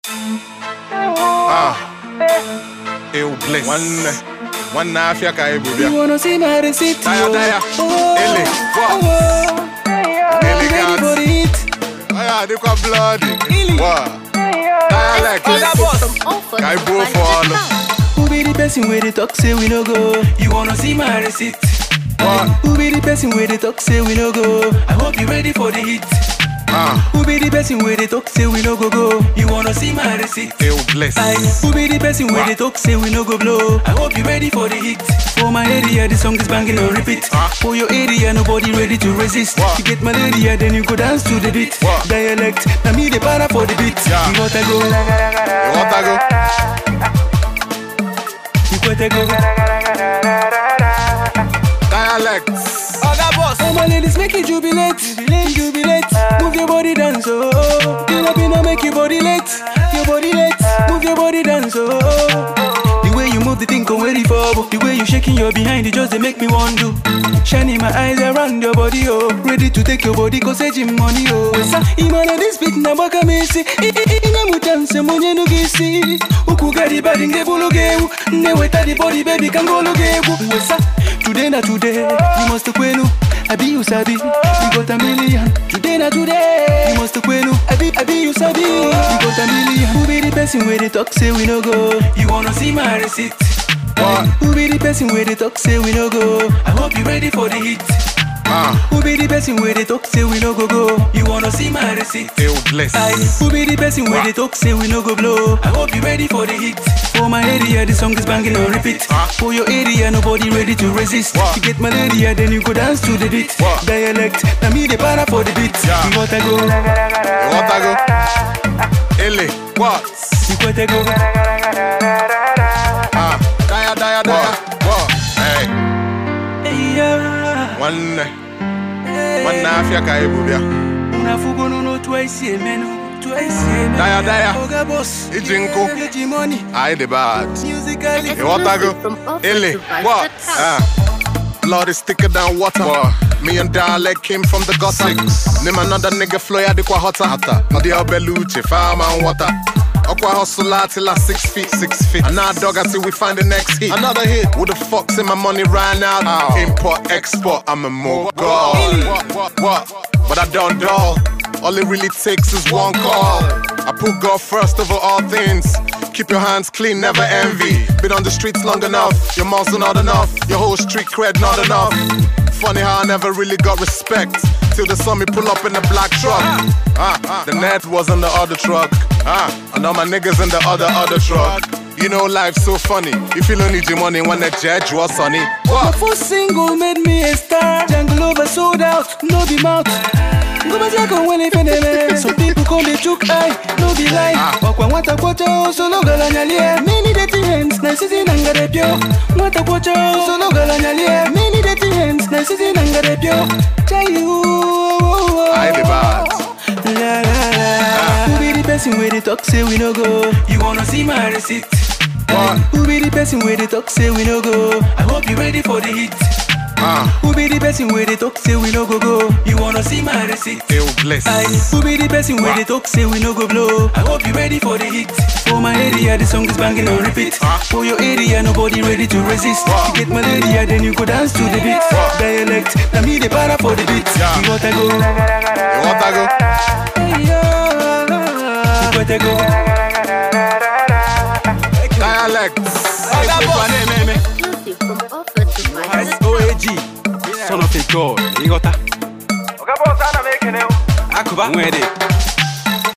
Eu bless. One half ya kai bubia. You wanna see my receipt? Daya. Ele. What? Elegant. Aya, they got bloody. What? Dialect. Kai bo for all. Who be the person where they talk say we no go? You wanna see my receipt? What? Who be the person where they talk say we no go? I hope you ready for the hit. Who be the person where they talk say we no go go? You wanna see my receipt? Eu bless. Who be the person where they talk say we no go blow? I hope you ready for the hit. For my area, the song is banging on repeat. For your area, nobody ready to resist. You get malaria, then you go dance to the beat. Dialect, now me the para for the beat. You gotta go. You gotta go. You gotta go. Dialects. Oh my ladies, make you jubilate, jubilate. Move your body dance, oh. Pina make your body late, Move your body dance, oh. The way you move the thing come ready for. The way you shaking your behind, it just they make me want to. Shining my eyes around your body, oh. Ready to take your body, cause edging money, oh. Imana this beat na baka mesi. Ina mutanse mwenye nugisi. Ukugari badi ngebulugewu. Neweta the body baby kangolugewu. Today na today, you must kwenu. I be you sabi, you got a million. Today na today, you must kwenu. I be you sabi, you got a million. Who be the person where they talk say we no go? You wanna see my receipt? What? Who be the person where they talk say we no go? I hope you ready for the hit. Who be the person where they talk say we no go go? You wanna see my receipt? Eu bless. Who be the person where they talk say we no go blow? I hope you ready for the hit. For my area, the song is banging on repeat. For your area, nobody ready to resist. You get malaria, then you go dance to the beat. Dialect, now me the para for the beat. You gotta go. You gotta go. Ele. What? You gotta go. Daya. What? Hey. One half ya kai bubia. Unafugo no twice a meno. Daya. Oga boss. Ijinko. Money. I the bad. Musically. You want to go? Ele. What? Blood is thicker than water. Me and Dialect came from the gutter. Name another nigga flow ya di kwa hotter. Nadia Belucci, fire and water. Aqua hustle out till I 6 feet. And now dog until we find the next hit. Another hit. Who the fuck's in my money right now? Import, export, I'm a mogul. What? But I don't dull. All it really takes is one call. I put God first over all things. Keep your hands clean, never envy. Been on the streets long enough. Your muscle not enough. Your whole street cred not enough. Funny how I never really got respect till they saw me pull up in the black truck. The net was in the other truck. And all my niggas in the other truck. You know life's so funny. You feel only the money when the judge was sunny. My first single made me a star. Jungle over sold out, no be mouth. Some people call me chook eye, no be lie. Wakwa wata kwacha solo galanyalie. Many dirty hands, na sisi nangarepyo. Wata kwacha solo galanyalie. Many dirty hands, na sisi nangarepyo. Chayu. I the bad. La la la. Who be the person where they talk say we no go? You wanna see my receipt? What? Who be the person where they talk say we no go? I hope you ready for the hit. Who be the person where they talk say we no go go? You wanna see my receipt? Eu bless. Who be the person where they talk say we no go blow? I hope you ready for the hit. For my area, the song is banging on repeat. For your area, nobody ready to resist. You get malaria, then you go dance to the beat. Dialect, now me the para for the beat. You gotta go. You gotta go. You gotta go. Dialects. OAG, son of a god, you got that? Akuba, where they?